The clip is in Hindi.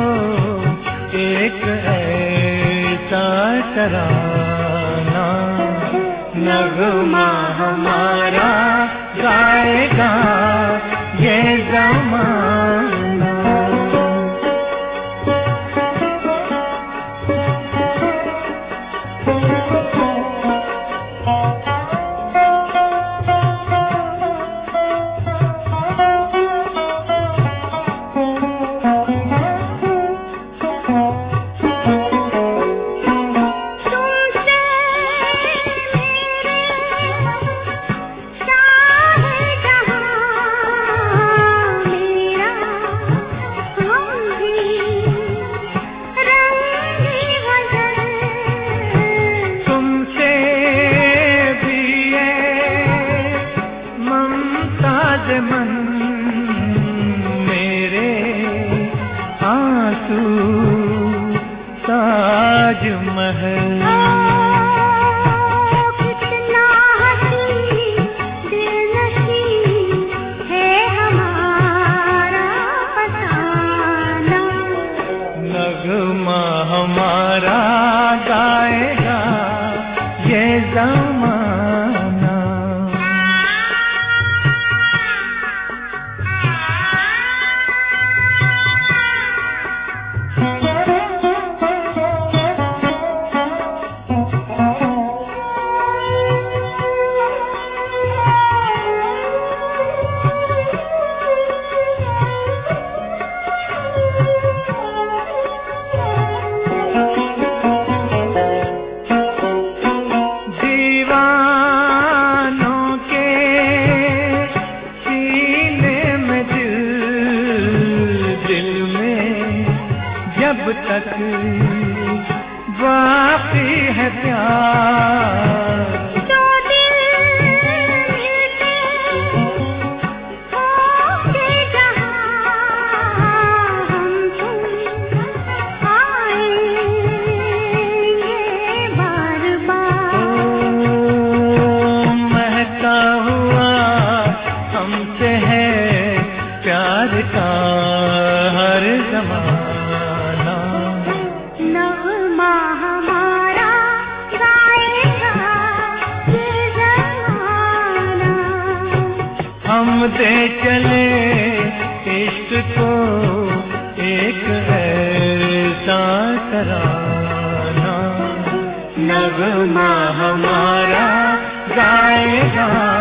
एक ऐसा तराना, नगमा हमारा गाएगा ये ज़माना। मन मेरे आंसू ताज महल, कितना हसी दिलनशी है हमारा फसाना, नगमा हमारा गाएगा ये ज़माना। जब तक बाकी है प्यार, जो दिल मिलते होंगे जहाँ हम तुम आएंगे बार बार। महका हुआ हमसे है प्यार का हर ज़माना, नगमा हमारा गाएगा ये ज़माना। हम दे चले इश्क को एक ऐसा तराना, नगमा हमारा गाएगा